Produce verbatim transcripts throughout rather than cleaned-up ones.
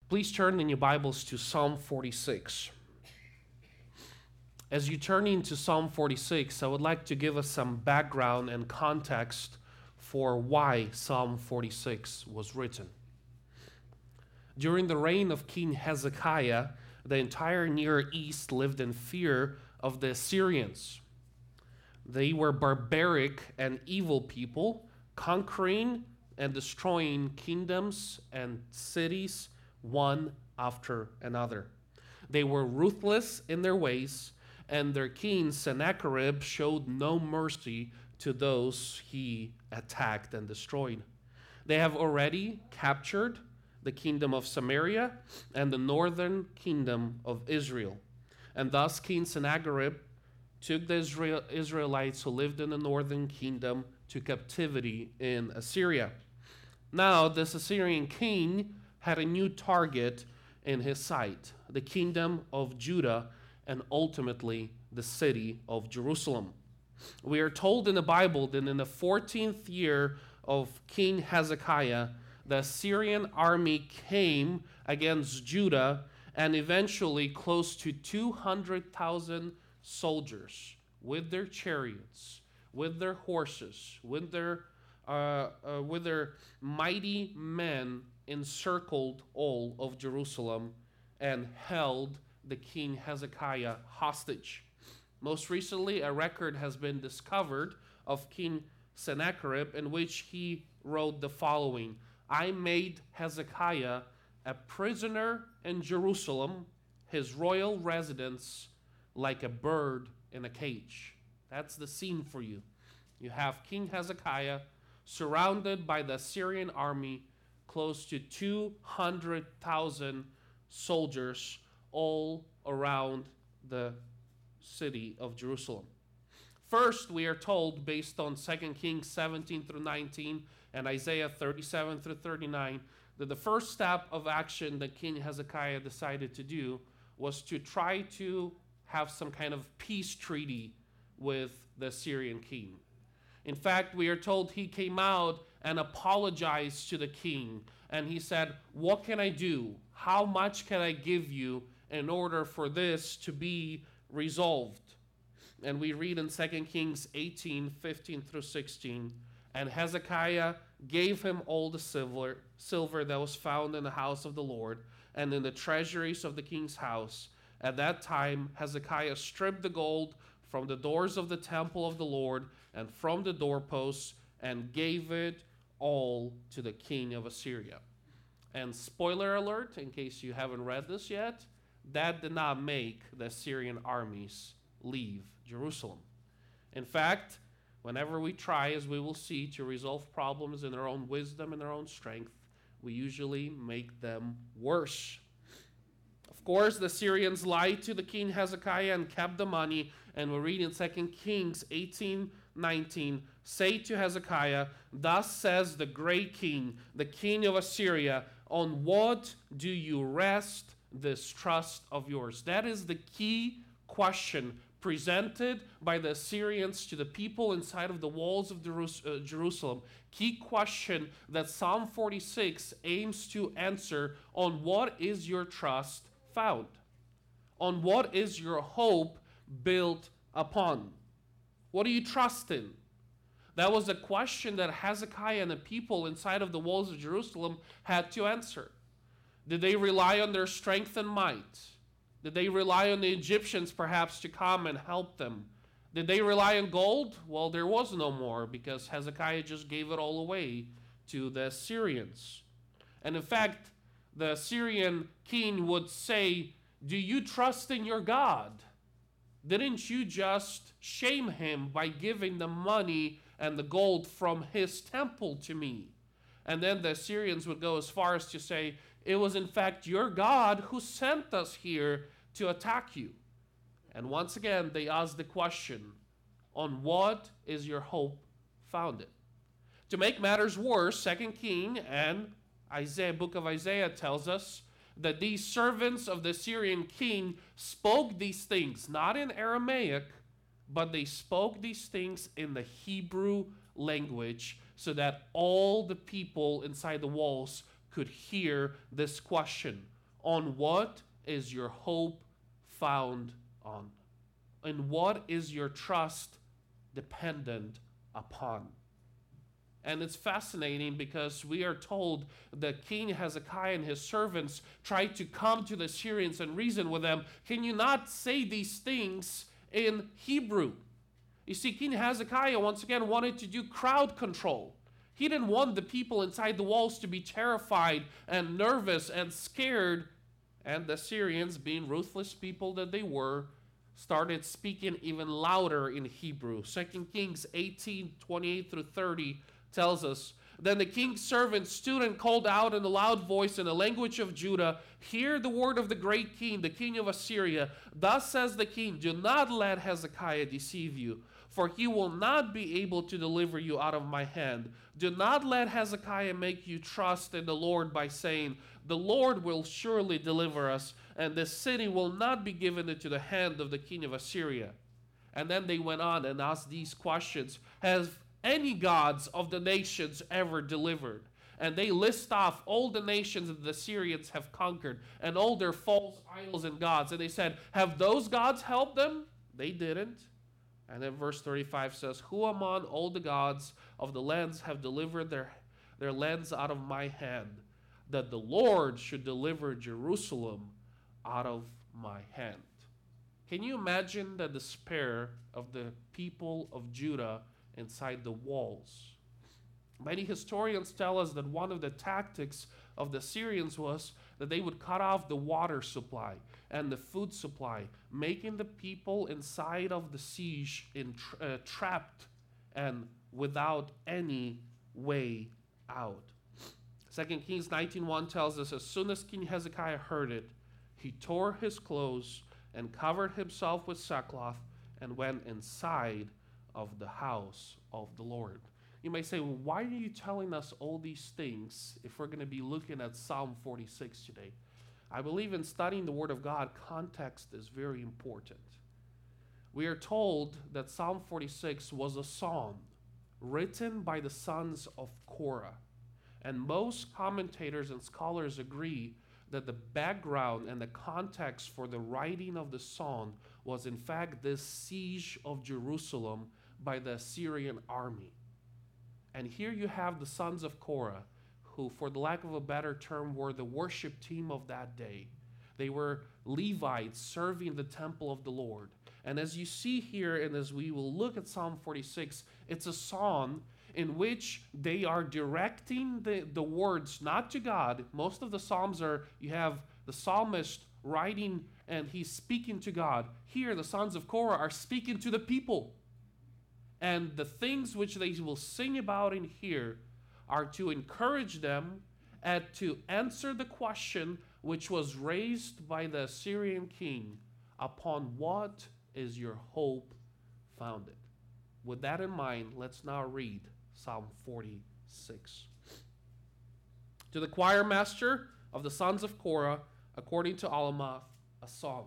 Please turn in your Bibles to Psalm forty-six. As you turn into Psalm forty-six, I would like to give us some background and context for why Psalm forty-six was written. During the reign of King Hezekiah, the entire Near East lived in fear of the Assyrians. They were barbaric and evil people, conquering and destroying kingdoms and cities one after another. They were ruthless in their ways, and their king Sennacherib showed no mercy to those he attacked and destroyed. They have already captured the kingdom of Samaria and the northern kingdom of Israel. And thus King Sennacherib took the Israel, Israelites who lived in the northern kingdom to captivity in Assyria. Now, this Assyrian king had a new target in his sight, the kingdom of Judah and ultimately the city of Jerusalem. We are told in the Bible that in the fourteenth year of King Hezekiah, the Assyrian army came against Judah, and eventually close to two hundred thousand soldiers with their chariots, with their horses, with their, uh, uh, with their mighty men encircled all of Jerusalem and held the king Hezekiah hostage. Most recently, a record has been discovered of King Sennacherib in which he wrote the following: I made Hezekiah a prisoner in Jerusalem, his royal residence, like a bird in a cage. That's the scene for you. You have King Hezekiah surrounded by the Assyrian army, close to two hundred thousand soldiers all around the city of Jerusalem. First, we are told, based on Second Kings seventeen through nineteen and Isaiah thirty-seven through thirty-nine, that the first step of action that King Hezekiah decided to do was to try to have some kind of peace treaty with the Assyrian king. In fact, we are told he came out and apologized to the king, and he said, what can I do? How much can I give you in order for this to be resolved? And we read in Second Kings eighteen, fifteen through sixteen, and Hezekiah gave him all the silver, silver that was found in the house of the Lord and in the treasuries of the king's house. At that time, Hezekiah stripped the gold from the doors of the temple of the Lord and from the doorposts and gave it all to the king of Assyria. And spoiler alert, in case you haven't read this yet, that did not make the Assyrian armies leave Jerusalem. In fact, whenever we try, as we will see, to resolve problems in our own wisdom and our own strength, we usually make them worse. Of course, the Assyrians lied to the king Hezekiah and kept the money, and we read in Second Kings eighteen nineteen, say to Hezekiah, thus says the great king, the king of Assyria, on what do you rest this trust of yours? That is the key question presented by the Assyrians to the people inside of the walls of Jerusalem. Key question that Psalm forty-six aims to answer: on what is your trust found? On what is your hope built upon? What do you trust in? That was a question that Hezekiah and the people inside of the walls of Jerusalem had to answer. Did they rely on their strength and might? Did they rely on the Egyptians perhaps to come and help them? Did they rely on gold? Well, there was no more because Hezekiah just gave it all away to the Assyrians. And in fact, the Assyrian king would say, do you trust in your God? Didn't you just shame him by giving the money and the gold from his temple to me? And then the Assyrians would go as far as to say, it was in fact your God who sent us here to attack you. And once again, they ask the question, on what is your hope founded? To make matters worse, Second King and Isaiah, book of Isaiah tells us that these servants of the Syrian king spoke these things, not in Aramaic, but they spoke these things in the Hebrew language so that all the people inside the walls could hear this question. On what is your hope found on? And what is your trust dependent upon? And it's fascinating because we are told that King Hezekiah and his servants tried to come to the Assyrians and reason with them. Can you not say these things in Hebrew? You see, King Hezekiah once again wanted to do crowd control. He didn't want the people inside the walls to be terrified and nervous and scared. And the Assyrians, being ruthless people that they were, started speaking even louder in Hebrew. Second Kings eighteen, twenty-eight through thirty tells us, Then the king's servant stood and called out in a loud voice in the language of Judah, Hear the word of the great king, the king of Assyria. Thus says the king, Do not let Hezekiah deceive you, for he will not be able to deliver you out of my hand. Do not let Hezekiah make you trust in the Lord by saying, The Lord will surely deliver us, and this city will not be given into the hand of the king of Assyria. And then they went on and asked these questions. Has any gods of the nations ever delivered? And they list off all the nations that the Assyrians have conquered and all their false idols and gods. And they said, Have those gods helped them? They didn't. And then verse thirty-five says, Who among all the gods of the lands have delivered their, their lands out of my hand, that the Lord should deliver Jerusalem out of my hand? Can you imagine the despair of the people of Judah inside the walls? Many historians tell us that one of the tactics of the Syrians was that they would cut off the water supply and the food supply, making the people inside of the siege in, uh, trapped and without any way out. Second Kings nineteen one tells us, As soon as King Hezekiah heard it, he tore his clothes and covered himself with sackcloth and went inside of the house of the Lord. You may say, well, why are you telling us all these things if we're going to be looking at Psalm forty-six today? I believe in studying the Word of God, context is very important. We are told that Psalm forty-six was a psalm written by the sons of Korah. And most commentators and scholars agree that the background and the context for the writing of the psalm was in fact this siege of Jerusalem by the Assyrian army. And here you have the sons of Korah, who, for the lack of a better term, were the worship team of that day. They were Levites serving the temple of the Lord. And as you see here, and as we will look at Psalm forty-six, it's a psalm in which they are directing the, the words not to God. Most of the psalms are, you have the psalmist writing and he's speaking to God. Here, the sons of Korah are speaking to the people. And the things which they will sing about in here are to encourage them and to answer the question which was raised by the Assyrian king, upon what is your hope founded? With that in mind, let's now read Psalm forty-six. To the choir master of the sons of Korah, according to Alamoth, a song.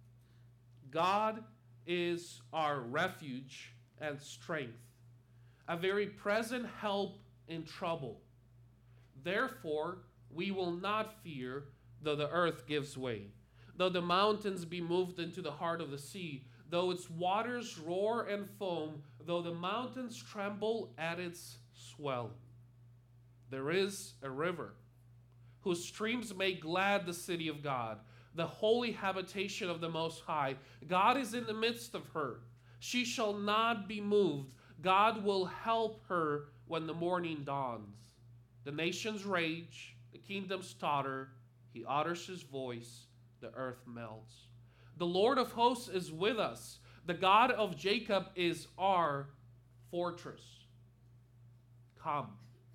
God is our refuge and strength, a very present help in trouble. Therefore, we will not fear, though the earth gives way, though the mountains be moved into the heart of the sea, though its waters roar and foam, though the mountains tremble at its swelling. There is a river, whose streams make glad the city of God, the holy habitation of the Most High. God is in the midst of her. She shall not be moved. God will help her when the morning dawns. The nations rage, the kingdoms totter. He utters his voice, the earth melts. The Lord of hosts is with us. The God of Jacob is our fortress. Come,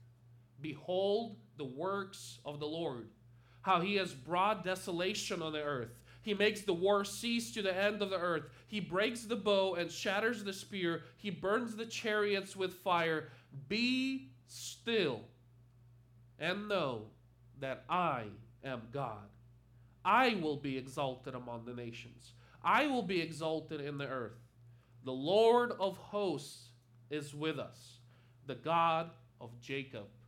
behold the works of the Lord, how he has brought desolation on the earth. He makes the war cease to the end of the earth. He breaks the bow and shatters the spear. He burns the chariots with fire. Be still and know that I am God. I will be exalted among the nations. I will be exalted in the earth. The Lord of hosts is with us. The God of Jacob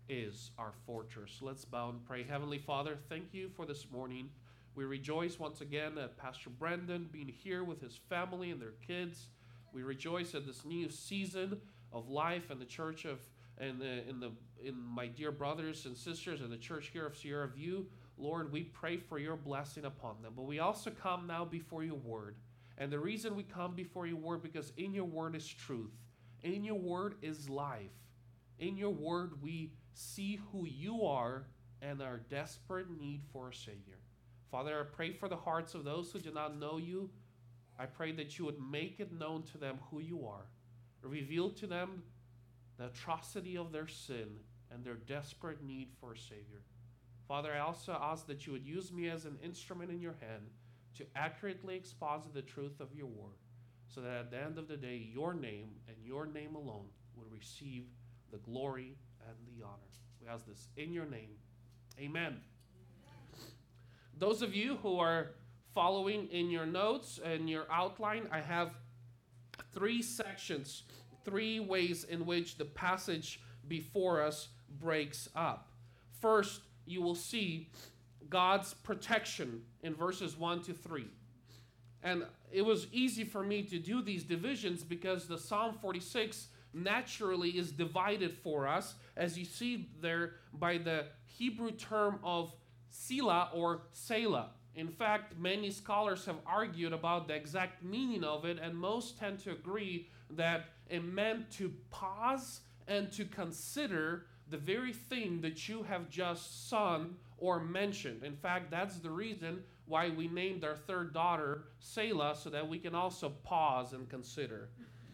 is our fortress. Let's bow and pray. Heavenly Father, thank you for this morning. We rejoice once again at Pastor Brendan being here with his family and their kids. We rejoice at this new season of life and the church of and the, in the in my dear brothers and sisters in the church here of Sierra View. Lord, we pray for your blessing upon them. But we also come now before your word. And the reason we come before your word, because in your word is truth. In your word is life. In your word we see who you are and our desperate need for a Savior. Father, I pray for the hearts of those who do not know you. I pray that you would make it known to them who you are. Reveal to them the atrocity of their sin and their desperate need for a Savior. Father, I also ask that you would use me as an instrument in your hand to accurately exposit the truth of your word, so that at the end of the day, your name and your name alone would receive the glory and the honor. We ask this in your name. Amen. Those of you who are following in your notes and your outline, I have three sections, three ways in which the passage before us breaks up. First, you will see God's protection in verses one to three. And it was easy for me to do these divisions because the Psalm forty-six naturally is divided for us, as you see there by the Hebrew term of Selah or Selah. In fact, many scholars have argued about the exact meaning of it, and most tend to agree that it meant to pause and to consider the very thing that you have just sung or mentioned. In fact, that's the reason why we named our third daughter Selah, so that we can also pause and consider.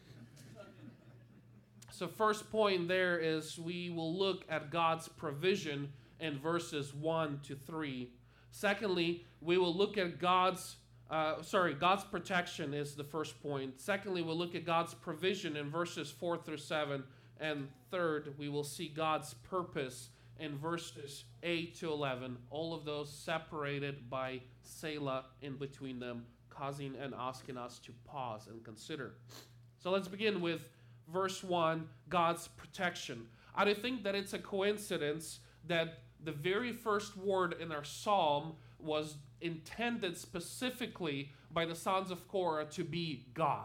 So first point there is we will look at God's provision in verses one to three. Secondly, we will look at God's, uh, sorry, God's protection is the first point. Secondly, we'll look at God's provision in verses four through seven. And third, we will see God's purpose in verses eight to eleven. All of those separated by Selah in between them, causing and asking us to pause and consider. So let's begin with verse one, God's protection. I don't think that it's a coincidence that the very first word in our psalm was intended specifically by the sons of Korah to be God.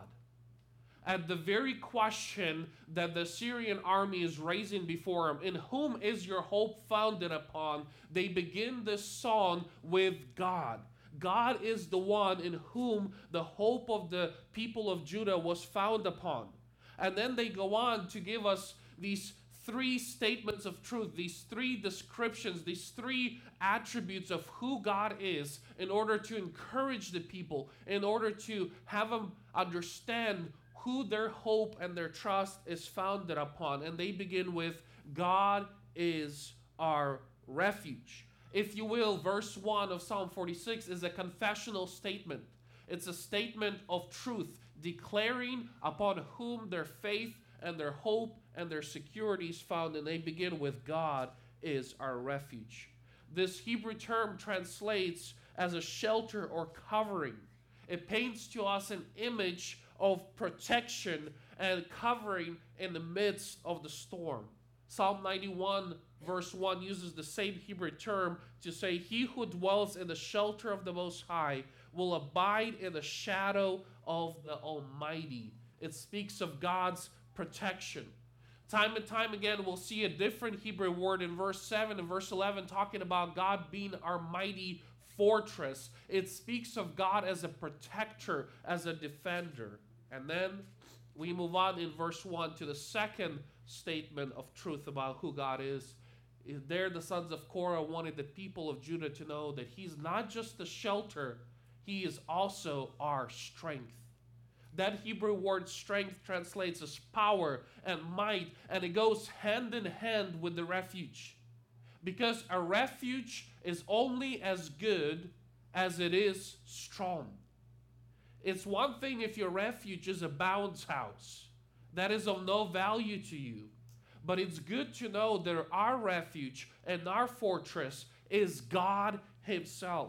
At the very question that the Syrian army is raising before him, in whom is your hope founded upon, they begin this song with God. God is the one in whom the hope of the people of Judah was found upon. And then they go on to give us these three statements of truth, these three descriptions, these three attributes of who God is, in order to encourage the people, in order to have them understand who their hope and their trust is founded upon. And they begin with, God is our refuge. If you will, verse one of Psalm forty-six is a confessional statement. It's a statement of truth, declaring upon whom their faith and their hope and their security is found. And they begin with, God is our refuge. This Hebrew term translates as a shelter or covering. It paints to us an image of protection and covering in the midst of the storm. Psalm ninety-one verse one uses the same Hebrew term to say, he who dwells in the shelter of the Most High will abide in the shadow of the Almighty. It speaks of God's protection. Time and time again, we'll see a different Hebrew word in verse seven and verse eleven talking about God being our mighty fortress. It speaks of God as a protector, as a defender. And then we move on in verse one to the second statement of truth about who God is. There, the sons of Korah wanted the people of Judah to know that he's not just the shelter, he is also our strength. That Hebrew word strength translates as power and might, and it goes hand in hand with the refuge. Because a refuge is only as good as it is strong. It's one thing if your refuge is a bounce house. That is of no value to you. But it's good to know that our refuge and our fortress is God himself.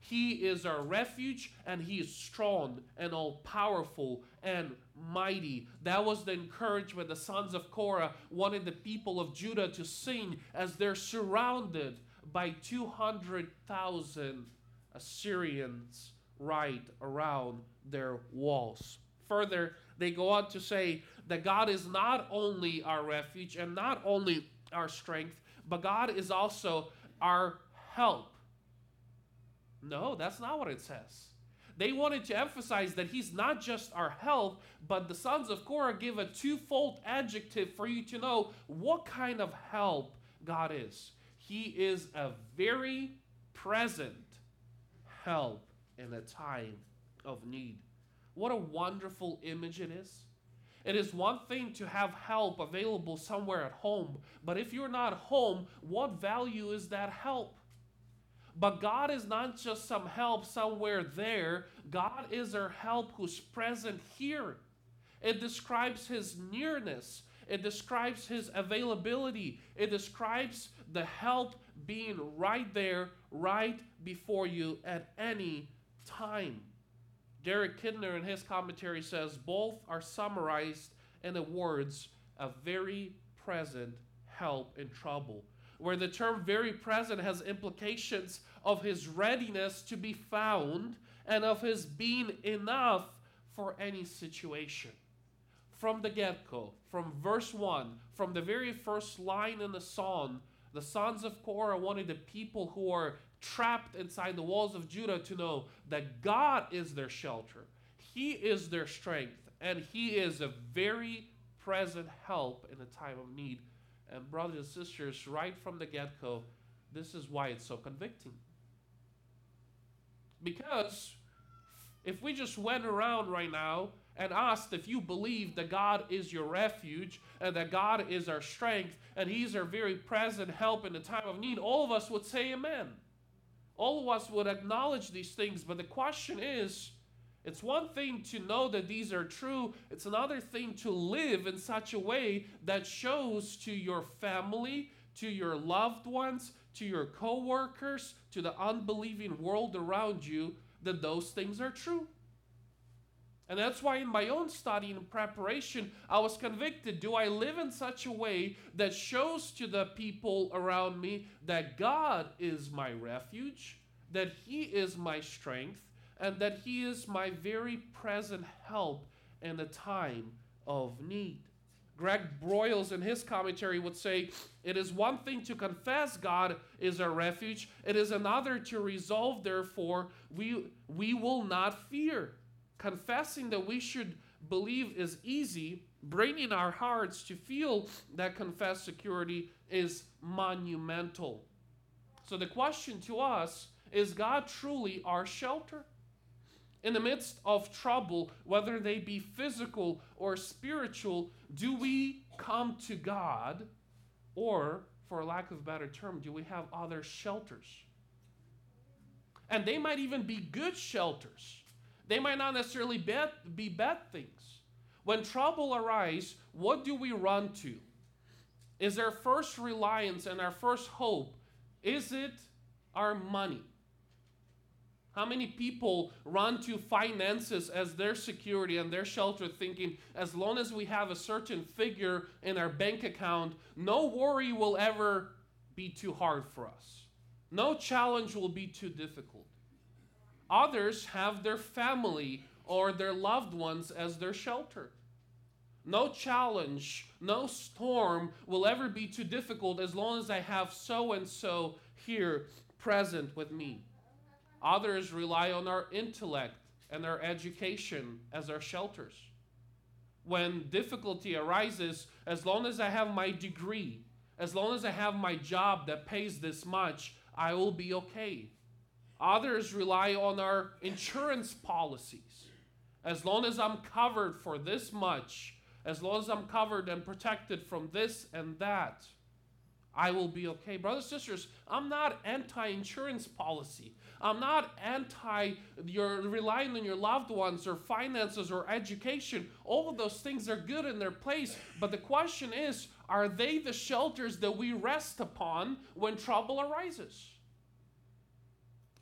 He is our refuge, and He is strong and all-powerful and mighty. That was the encouragement the sons of Korah wanted the people of Judah to sing as they're surrounded by two hundred thousand Assyrians right around their walls. Further, they go on to say that God is not only our refuge and not only our strength, but God is also our help. No, that's not what it says. They wanted to emphasize that He's not just our help, but the sons of Korah give a twofold adjective for you to know what kind of help God is. He is a very present help in a time of need. What a wonderful image it is. It is one thing to have help available somewhere at home, but if you're not home, what value is that help? But God is not just some help somewhere there. God is our help who's present here. It describes His nearness. It describes His availability. It describes the help being right there, right before you at any time. Derek Kidner in his commentary says both are summarized in the words, a very present help in trouble, where the term very present has implications of His readiness to be found and of His being enough for any situation. From the get-go, from verse one, from the very first line in the song, the sons of Korah wanted the people who are trapped inside the walls of Judah to know that God is their shelter. He is their strength, and He is a very present help in a time of need. And brothers and sisters, right from the get-go, this is why it's so convicting. Because if we just went around right now and asked if you believe that God is your refuge and that God is our strength and He's our very present help in the time of need, all of us would say amen. All of us would acknowledge these things, but the question is, it's one thing to know that these are true. It's another thing to live in such a way that shows to your family, to your loved ones, to your co-workers, to the unbelieving world around you, that those things are true. And that's why in my own study and preparation, I was convicted. Do I live in such a way that shows to the people around me that God is my refuge, that He is my strength, and that He is my very present help in the time of need? Greg Broyles in his commentary would say, it is one thing to confess God is our refuge. It is another to resolve, therefore, we, we will not fear. Confessing that we should believe is easy. Bringing our hearts to feel that confessed security is monumental. So the question to us, is God truly our shelter? In the midst of trouble, whether they be physical or spiritual, do we come to God, or, for lack of a better term, do we have other shelters? And they might even be good shelters. They might not necessarily be bad things. When trouble arises, what do we run to? Is our first reliance and our first hope, is it our money? How many people run to finances as their security and their shelter, thinking as long as we have a certain figure in our bank account, no worry will ever be too hard for us. No challenge will be too difficult. Others have their family or their loved ones as their shelter. No challenge, no storm will ever be too difficult as long as I have so-and-so here present with me. Others rely on our intellect and our education as our shelters. When difficulty arises, as long as I have my degree, as long as I have my job that pays this much, I will be okay. Others rely on our insurance policies. As long as I'm covered for this much, as long as I'm covered and protected from this and that, I will be okay. Brothers and sisters, I'm not anti-insurance policy. I'm not anti your relying on your loved ones or finances or education. All of those things are good in their place. But the question is, are they the shelters that we rest upon when trouble arises?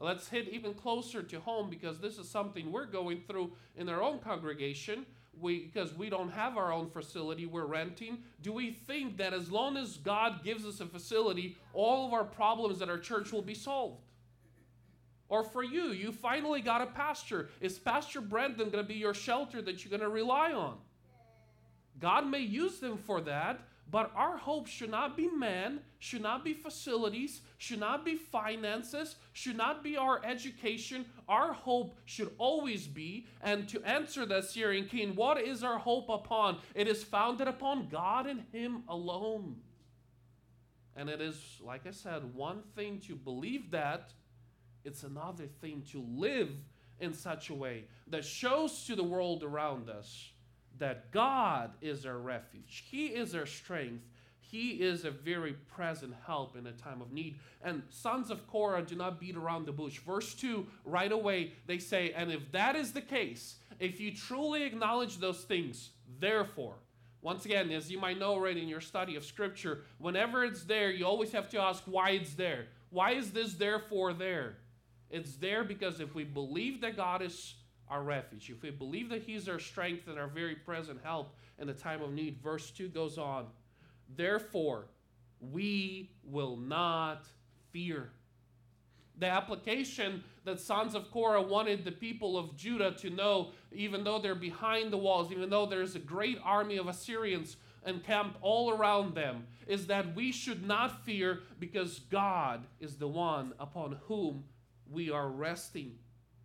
Let's hit even closer to home, because this is something we're going through in our own congregation. We, because we don't have our own facility, we're renting. Do we think that as long as God gives us a facility, all of our problems at our church will be solved? Or for you, you finally got a pastor. Is Pastor Brendan going to be your shelter that you're going to rely on? God may use them for that, but our hope should not be man, should not be facilities, should not be finances, should not be our education. Our hope should always be, and to answer that, Syrian king, what is our hope upon? It is founded upon God and Him alone. And it is, like I said, one thing to believe that, it's another thing to live in such a way that shows to the world around us that God is our refuge. He is our strength. He is a very present help in a time of need. And sons of Korah do not beat around the bush. Verse two, right away, they say, and if that is the case, if you truly acknowledge those things, therefore, once again, as you might know already in your study of Scripture, whenever it's there, you always have to ask why it's there. Why is this therefore there? It's there because if we believe that God is our refuge, if we believe that He's our strength and our very present help in the time of need, verse two goes on, therefore we will not fear. The application that sons of Korah wanted the people of Judah to know, even though they're behind the walls, even though there's a great army of Assyrians encamped all around them, is that we should not fear because God is the one upon whom we are resting.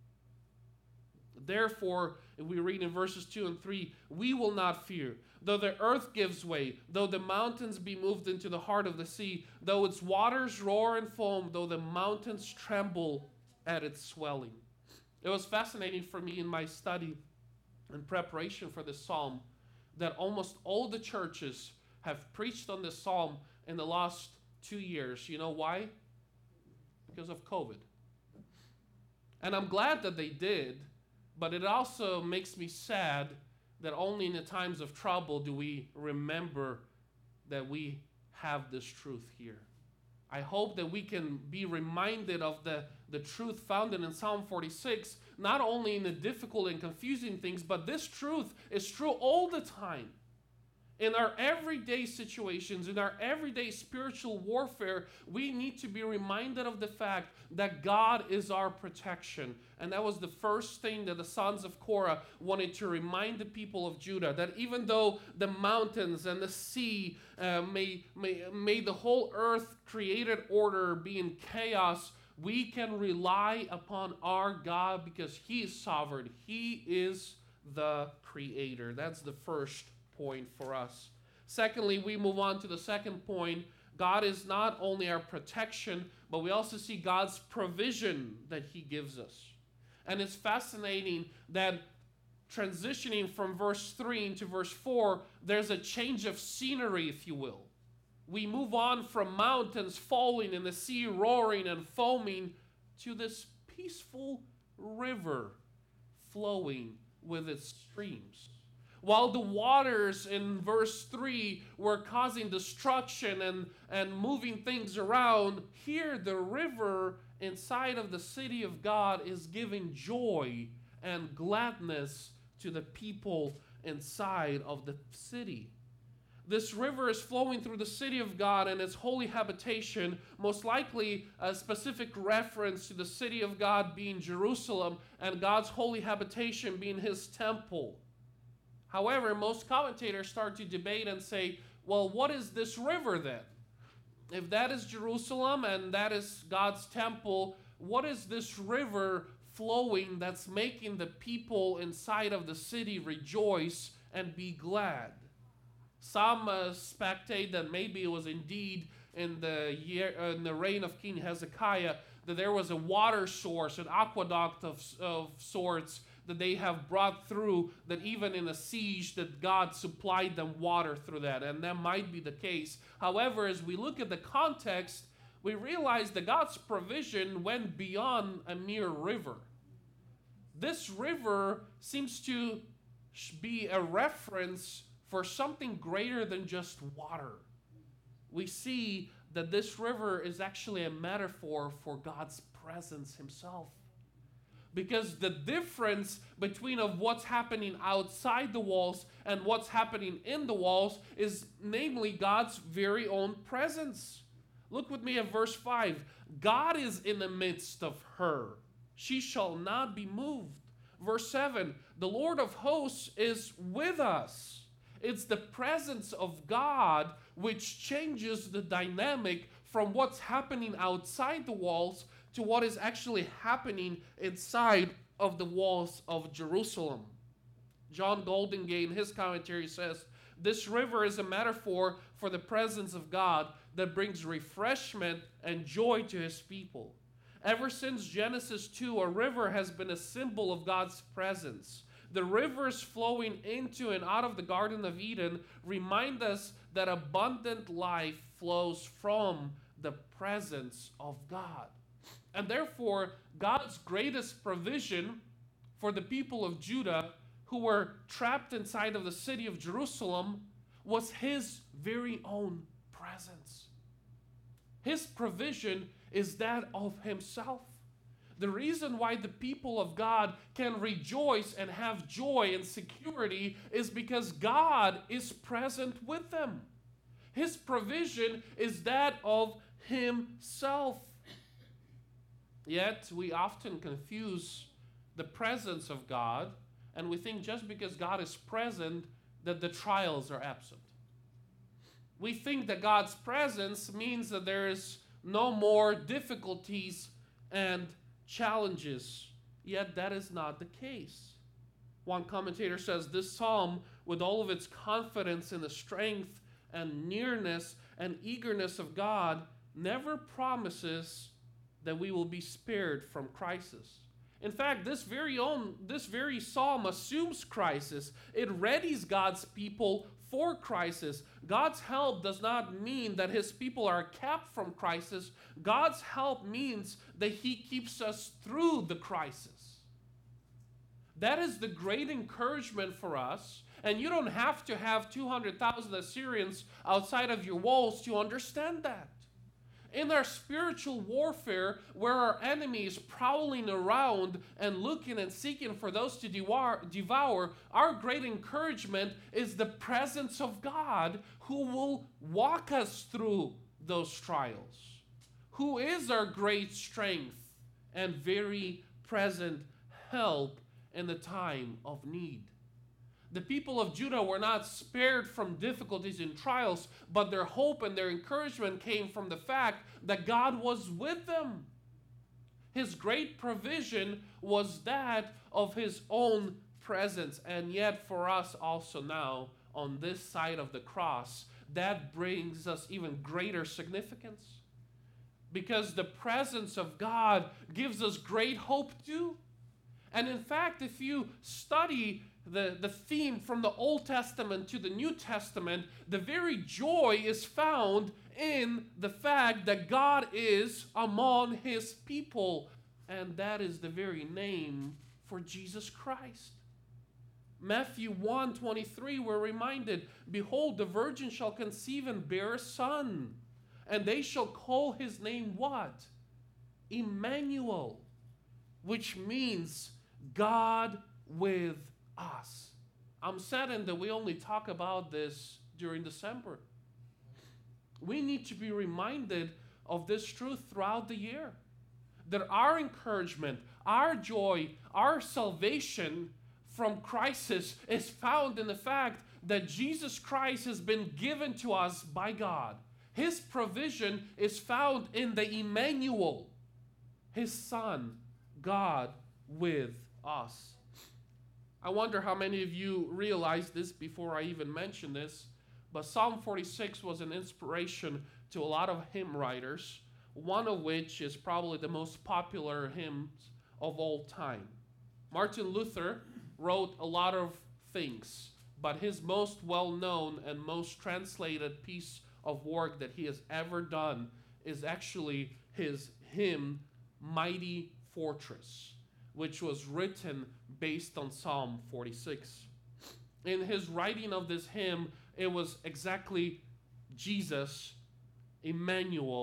Therefore, if we read in verses two and three, we will not fear. Though the earth gives way, though the mountains be moved into the heart of the sea, though its waters roar and foam, though the mountains tremble at its swelling. It was fascinating for me in my study in preparation for this psalm that almost all the churches have preached on this psalm in the last two years. You know why? Because of COVID. And I'm glad that they did, but it also makes me sad that only in the times of trouble do we remember that we have this truth here. I hope that we can be reminded of the, the truth found in Psalm forty-six, not only in the difficult and confusing things, but this truth is true all the time. In our everyday situations, in our everyday spiritual warfare, we need to be reminded of the fact that God is our protection. And that was the first thing that the sons of Korah wanted to remind the people of Judah, that even though the mountains and the sea uh, may, may, may the whole earth created order be in chaos, we can rely upon our God because He is sovereign. He is the creator. That's the first point for us. Secondly, we move on to the second point. God is not only our protection, but we also see God's provision that He gives us. And it's fascinating that transitioning from verse three into verse four, there's a change of scenery, if you will. We move on from mountains falling and the sea roaring and foaming to this peaceful river flowing with its streams. While the waters in verse three were causing destruction and, and moving things around, here the river inside of the city of God is giving joy and gladness to the people inside of the city. This river is flowing through the city of God and its holy habitation, most likely a specific reference to the city of God being Jerusalem and God's holy habitation being His temple. However, most commentators start to debate and say, well, what is this river then? If that is Jerusalem and that is God's temple, what is this river flowing that's making the people inside of the city rejoice and be glad? Some uh, speculate that maybe it was indeed in the year, uh, in the reign of King Hezekiah, that there was a water source, an aqueduct of, of sorts that they have brought through, that even in a siege that God supplied them water through that, and that might be the case. However, as we look at the context, we realize that God's provision went beyond a mere river. This river seems to be a reference for something greater than just water. We see that this river is actually a metaphor for God's presence himself. Because the difference between of what's happening outside the walls and what's happening in the walls is namely God's very own presence. Look with me at verse five. God is in the midst of her. She shall not be moved. Verse seven. The Lord of hosts is with us. It's the presence of God which changes the dynamic from what's happening outside the walls to what is actually happening inside of the walls of Jerusalem. John Goldingay in his commentary says, this river is a metaphor for the presence of God that brings refreshment and joy to his people. Ever since Genesis two, a river has been a symbol of God's presence. The rivers flowing into and out of the Garden of Eden remind us that abundant life flows from the presence of God. And therefore, God's greatest provision for the people of Judah who were trapped inside of the city of Jerusalem was his very own presence. His provision is that of himself. The reason why the people of God can rejoice and have joy and security is because God is present with them. His provision is that of himself. Yet we often confuse the presence of God, and we think just because God is present that the trials are absent. We think that God's presence means that there is no more difficulties and challenges, yet that is not the case. One commentator says this psalm, with all of its confidence in the strength and nearness and eagerness of God, never promises that we will be spared from crisis. In fact, this very own, this very psalm assumes crisis. It readies God's people for crisis. God's help does not mean that his people are kept from crisis. God's help means that he keeps us through the crisis. That is the great encouragement for us. And you don't have to have two hundred thousand Assyrians outside of your walls to understand that. In our spiritual warfare, where our enemy is prowling around and looking and seeking for those to devour, devour, our great encouragement is the presence of God who will walk us through those trials, who is our great strength and very present help in the time of need. The people of Judah were not spared from difficulties and trials, but their hope and their encouragement came from the fact that God was with them. His great provision was that of his own presence. And yet for us also now, on this side of the cross, that brings us even greater significance. Because the presence of God gives us great hope too. And in fact, if you study The, the theme from the Old Testament to the New Testament, the very joy is found in the fact that God is among his people. And that is the very name for Jesus Christ. Matthew one twenty-three, we're reminded, behold, the virgin shall conceive and bear a son, and they shall call his name what? Emmanuel, which means God with us. I'm saddened that we only talk about this during December. We need to be reminded of this truth throughout the year. That our encouragement, our joy, our salvation from crisis is found in the fact that Jesus Christ has been given to us by God. His provision is found in the Emmanuel, his Son, God with us. I wonder how many of you realize this before I even mention this, but Psalm forty-six was an inspiration to a lot of hymn writers, one of which is probably the most popular hymns of all time. Martin Luther wrote a lot of things, but his most well-known and most translated piece of work that he has ever done is actually his hymn, Mighty Fortress, which was written based on Psalm forty-six. In his writing of this hymn, it was exactly Jesus, Emmanuel,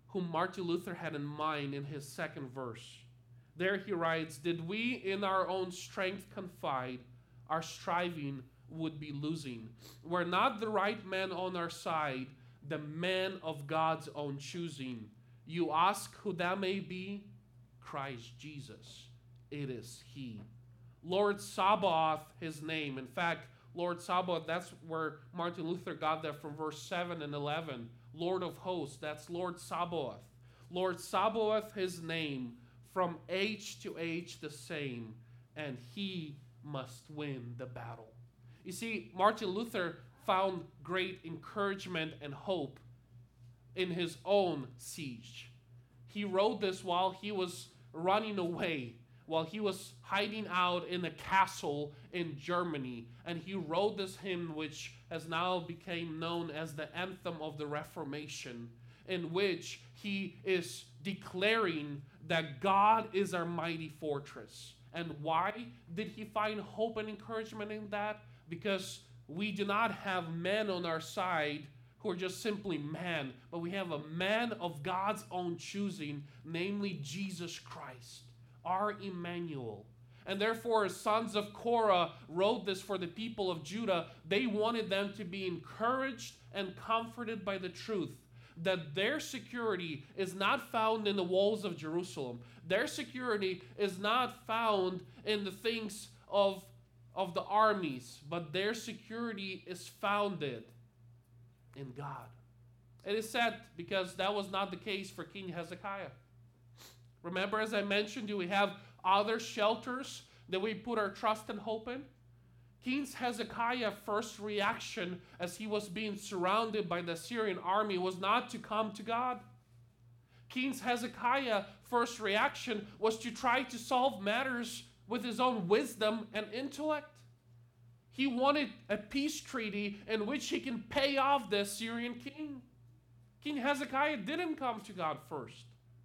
whom Martin Luther had in mind in his second verse. There he writes, "Did we in our own strength confide, our striving would be losing. Were not the right man on our side, the man of God's own choosing. You ask who that may be? Christ Jesus. It is he." Lord Sabaoth, his name. In fact, Lord Sabaoth, that's where Martin Luther got that from verse seven and eleven. Lord of hosts, that's Lord Sabaoth. Lord Sabaoth, his name, from age to age the same, and he must win the battle. You see, Martin Luther found great encouragement and hope in his own siege. He wrote this while he was running away, while he was hiding out in a castle in Germany. And he wrote this hymn, which has now become known as the anthem of the Reformation, in which he is declaring that God is our mighty fortress. And why did he find hope and encouragement in that? Because we do not have men on our side who are just simply men, but we have a man of God's own choosing, namely Jesus Christ, our Emmanuel. And therefore, as sons of Korah wrote this for the people of Judah, they wanted them to be encouraged and comforted by the truth that their security is not found in the walls of Jerusalem. Their security is not found in the things of, of the armies, but their security is founded in God. It is sad because that was not the case for King Hezekiah. Remember, as I mentioned, do we have other shelters that we put our trust and hope in? King Hezekiah's first reaction as he was being surrounded by the Assyrian army was not to come to God. King Hezekiah's first reaction was to try to solve matters with his own wisdom and intellect. He wanted a peace treaty in which he can pay off the Assyrian king. King Hezekiah didn't come to God first.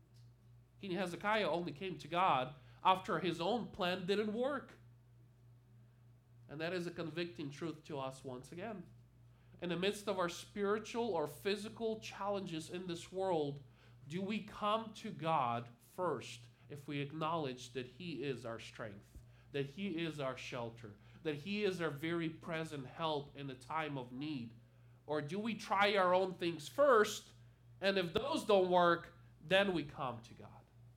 King Hezekiah only came to God after his own plan didn't work. And that is a convicting truth to us once again. In the midst of our spiritual or physical challenges in this world, do we come to God first if we acknowledge that he is our strength, that he is our shelter, that he is our very present help in the time of need? Or do we try our own things first, and if those don't work, then we come to God?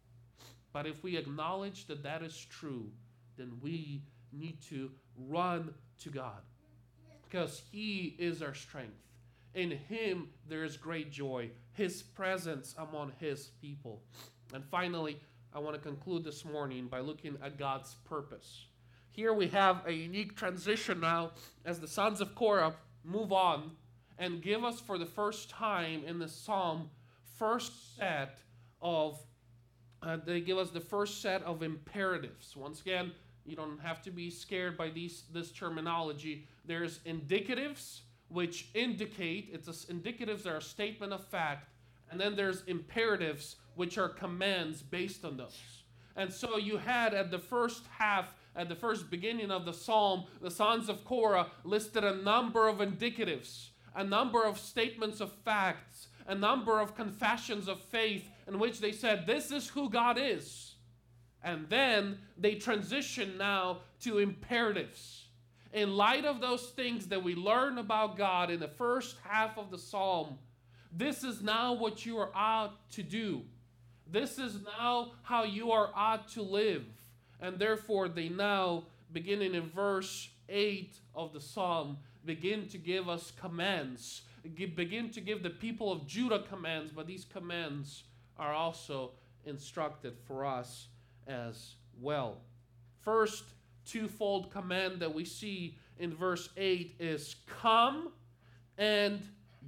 But if we acknowledge that that is true, then we need to run to God, because he is our strength. In him there is great joy, his presence among his people. And finally, I want to conclude this morning by looking at God's purpose. Here we have a unique transition now as the sons of Korah move on and give us for the first time in the psalm first set of uh, they give us the first set of imperatives. Once again, you don't have to be scared by these this terminology. There's indicatives, which indicate, it's a, indicatives are a statement of fact, and then there's imperatives, which are commands based on those. And so you had at the first half, at the first beginning of the psalm, the sons of Korah listed a number of indicatives, a number of statements of facts, a number of confessions of faith in which they said, this is who God is. And then they transition now to imperatives. In light of those things that we learn about God in the first half of the psalm, this is now what you are ought to do. This is now how you are ought to live. And therefore they now, beginning in verse eight of the psalm, begin to give us commands. Begin to give the people of Judah commands, but these commands are also instructed for us as well. First twofold command that we see in verse eight is come and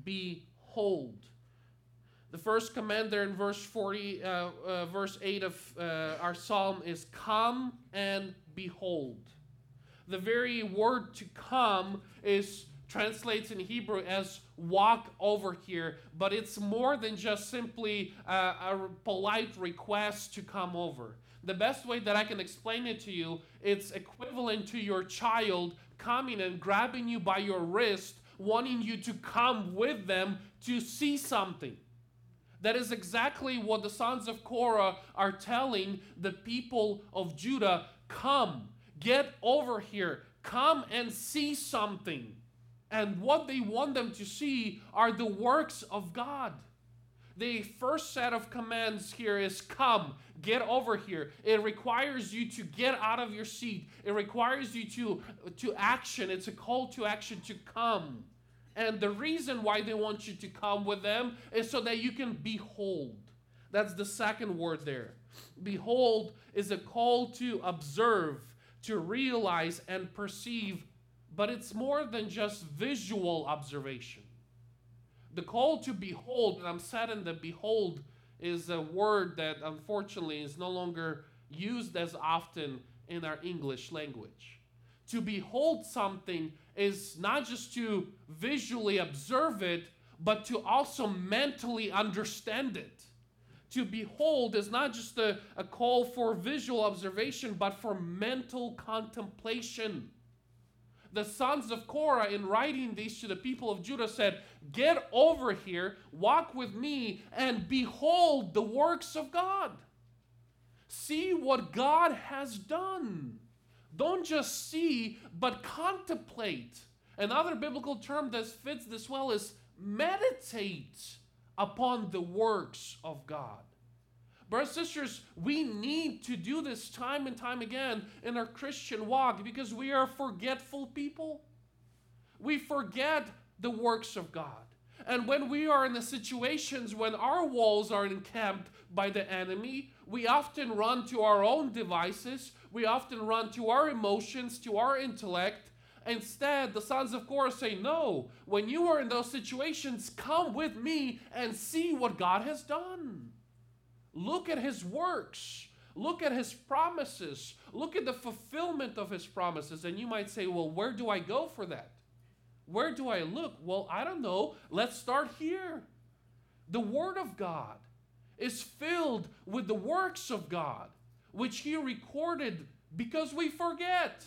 behold. The first command there in verse forty, uh, uh, verse eight of uh, our psalm is come and behold. The very word to come is translates in Hebrew as walk over here, but it's more than just simply a, a polite request to come over. The best way that I can explain it to you, it's equivalent to your child coming and grabbing you by your wrist, wanting you to come with them to see something. That is exactly what the sons of Korah are telling the people of Judah. Come, get over here. Come and see something. And what they want them to see are the works of God. The first set of commands here is come, get over here. It requires you to get out of your seat. It requires you to, to action. It's a call to action to come. And the reason why they want you to come with them is so that you can behold. That's the second word there. Behold is a call to observe, to realize and perceive, but it's more than just visual observation. The call to behold, and I'm saddened that behold is a word that unfortunately is no longer used as often in our English language. To behold something is not just to visually observe it, but to also mentally understand it. To behold is not just a, a call for visual observation, but for mental contemplation. The sons of Korah, in writing these to the people of Judah, said, get over here, walk with me, and behold the works of God. See what God has done. Don't just see, but contemplate. Another biblical term that fits this well is meditate upon the works of God. Brothers and sisters, we need to do this time and time again in our Christian walk because we are forgetful people. We forget the works of God. And when we are in the situations when our walls are encamped by the enemy, we often run to our own devices. We often run to our emotions, to our intellect. Instead, the sons of Korah say, no, when you are in those situations, come with me and see what God has done. Look at his works. Look at his promises. Look at the fulfillment of his promises. And you might say, well, where do I go for that? Where do I look? Well, I don't know. Let's start here. The Word of God is filled with the works of God, which he recorded because we forget.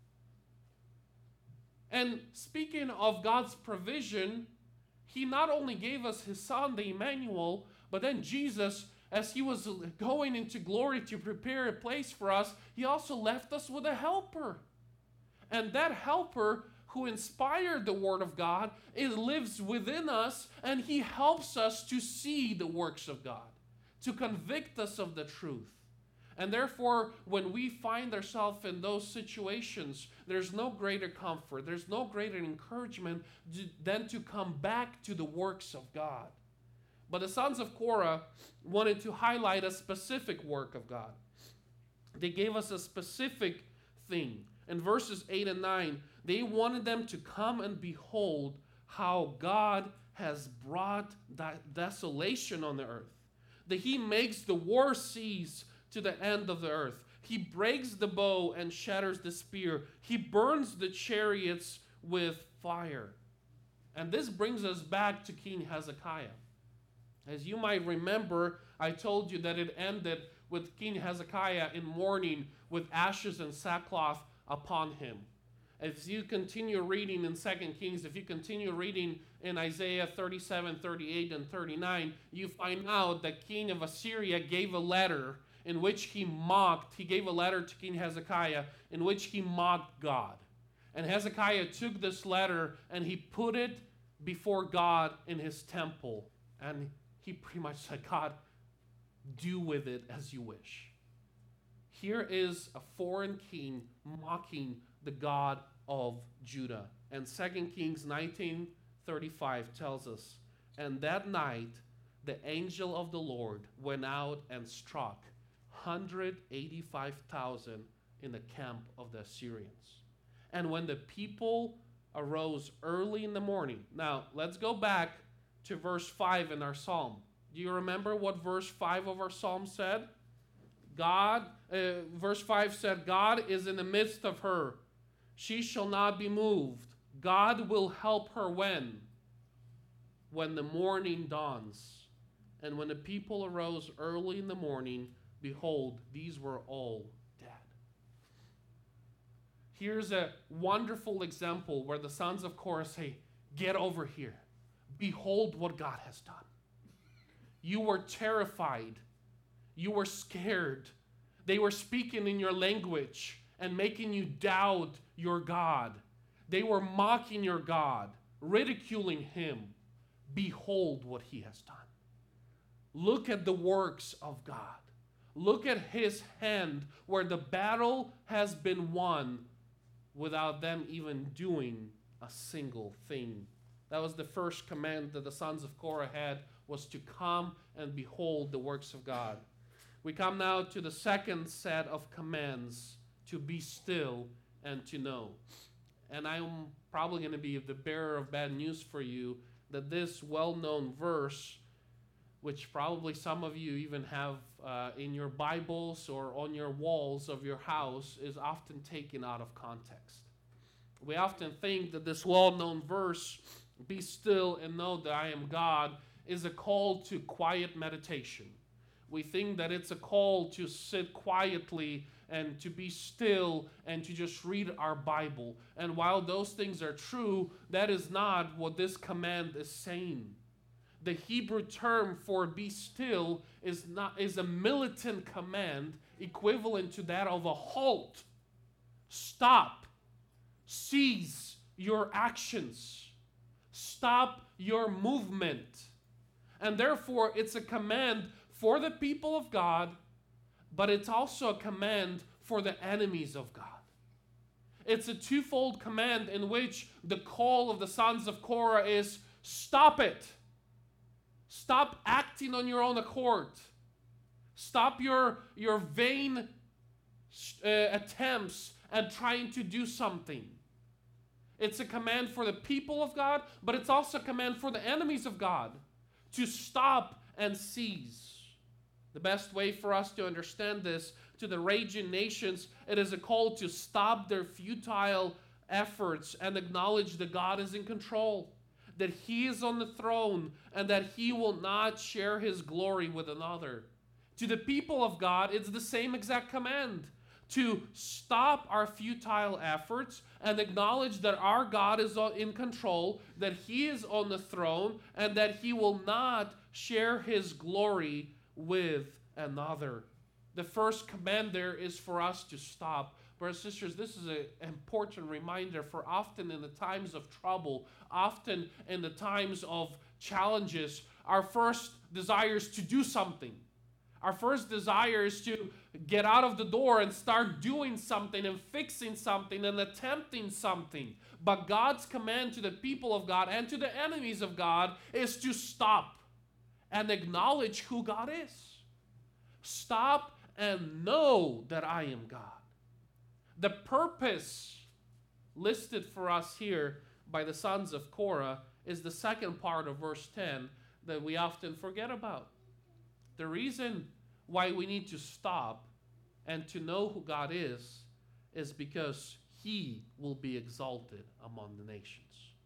And speaking of God's provision, he not only gave us his son, the Emmanuel, but then Jesus, as he was going into glory to prepare a place for us, he also left us with a helper. And that helper who inspired the Word of God, it lives within us, and he helps us to see the works of God, to convict us of the truth. And therefore, when we find ourselves in those situations, there's no greater comfort, there's no greater encouragement than to come back to the works of God. But the sons of Korah wanted to highlight a specific work of God. They gave us a specific thing. In verses eight and nine, they wanted them to come and behold how God has brought desolation on the earth. That he makes the war cease to the end of the earth. He breaks the bow and shatters the spear. He burns the chariots with fire. And this brings us back to King Hezekiah. As you might remember, I told you that it ended with King Hezekiah in mourning with ashes and sackcloth upon him. If you continue reading in Second Kings, if you continue reading in Isaiah thirty-seven, thirty-eight, and thirty-nine, you find out that King of Assyria gave a letter in which he mocked, he gave a letter to King Hezekiah in which he mocked God. And Hezekiah took this letter and he put it before God in his temple. And he pretty much said, God, do with it as you wish. Here is a foreign king mocking the God of Judah. And Second Kings nineteen thirty-five tells us, and that night the angel of the Lord went out and struck one hundred eighty-five thousand in the camp of the Assyrians. And when the people arose early in the morning. Now, let's go back to verse five in our psalm. Do you remember what verse five of our psalm said? God, uh, verse five said, God is in the midst of her. She shall not be moved. God will help her when? When the morning dawns. And when the people arose early in the morning, behold, these were all dead. Here's a wonderful example where the sons of Korah say, get over here. Behold what God has done. You were terrified. You were scared. They were speaking in your language and making you doubt your God. They were mocking your God, ridiculing him. Behold what he has done. Look at the works of God. Look at his hand where the battle has been won without them even doing a single thing. That was the first command that the sons of Korah had, was to come and behold the works of God. We come now to the second set of commands, to be still and to know. And I'm probably going to be the bearer of bad news for you, that this well-known verse, which probably some of you even have uh, in your Bibles or on your walls of your house, is often taken out of context. We often think that this well-known verse, be still and know that I am God, is a call to quiet meditation. We think that it's a call to sit quietly and to be still and to just read our Bible. And while those things are true, that is not what this command is saying. The Hebrew term for be still is not is a militant command equivalent to that of a halt. Stop. Cease your actions. Stop your movement. And therefore, it's a command for the people of God, but it's also a command for the enemies of God. It's a twofold command in which the call of the sons of Korah is stop it. Stop acting on your own accord. Stop your, your vain uh, attempts at trying to do something. It's a command for the people of God, but it's also a command for the enemies of God to stop and cease. The best way for us to understand this, to the raging nations, it is a call to stop their futile efforts and acknowledge that God is in control, that he is on the throne, and that he will not share his glory with another. To the people of God, it's the same exact command, to stop our futile efforts and acknowledge that our God is in control, that he is on the throne, and that he will not share his glory with another. The first command there is for us to stop. Brothers and sisters, this is an important reminder, for often in the times of trouble, often in the times of challenges, our first desire is to do something. Our first desire is to get out of the door and start doing something and fixing something and attempting something. But God's command to the people of God and to the enemies of God is to stop and acknowledge who God is. Stop and know that I am God. The purpose listed for us here by the sons of Korah is the second part of verse ten that we often forget about. The reason why we need to stop and to know who God is is because he will be exalted among the nations.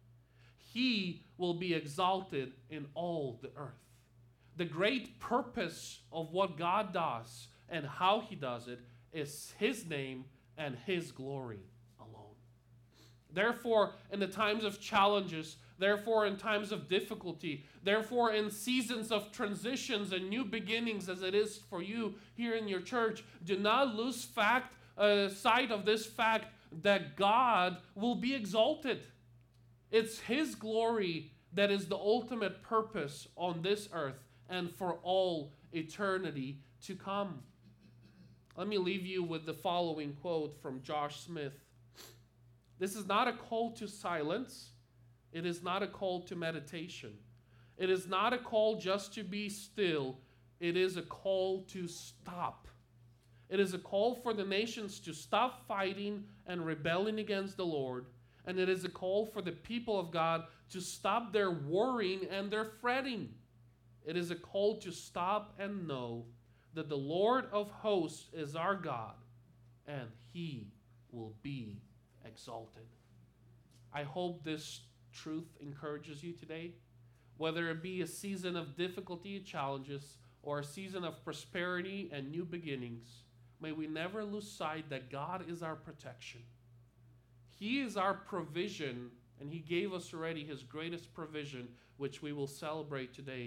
He will be exalted in all the earth. The great purpose of what God does and how he does it is his name and his glory alone. Therefore, in the times of challenges, therefore in times of difficulty, therefore in seasons of transitions and new beginnings as it is for you here in your church, do not lose fact, uh, sight of this fact that God will be exalted. It's his glory that is the ultimate purpose on this earth and for all eternity to come. Let me leave you with the following quote from Josh Smith. This is not a call to silence. It is not a call to meditation. It is not a call just to be still. It is a call to stop. It is a call for the nations to stop fighting and rebelling against the Lord. And it is a call for the people of God to stop their worrying and their fretting. It is a call to stop and know that the Lord of hosts is our God, and he will be exalted. I hope this truth encourages you today, whether it be a season of difficulty and challenges or a season of prosperity and new beginnings. May we never lose sight that God is our protection. He is our provision, and he gave us already his greatest provision, which we will celebrate today.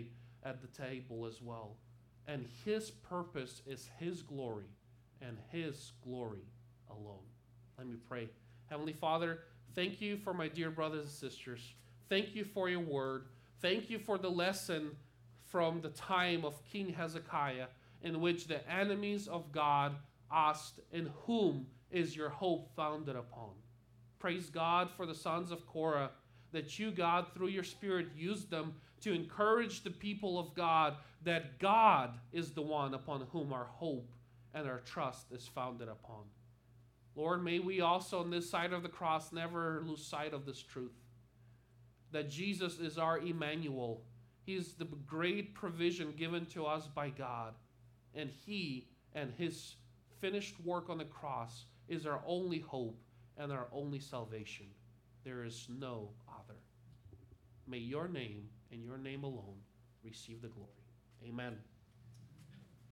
at the table as well. And his purpose is his glory and his glory alone. Let me pray. Heavenly Father, thank you for my dear brothers and sisters. Thank you for your word. Thank you for the lesson from the time of King Hezekiah, in which the enemies of God asked, "In whom is your hope founded upon?" Praise God for the sons of Korah, that you, God, through your Spirit, used them to encourage the people of God that God is the one upon whom our hope and our trust is founded upon. Lord, may we also on this side of the cross never lose sight of this truth, that Jesus is our Emmanuel. He is the great provision given to us by God, and he and his finished work on the cross is our only hope and our only salvation. There is no other. May your name and your name alone receive the glory. Amen.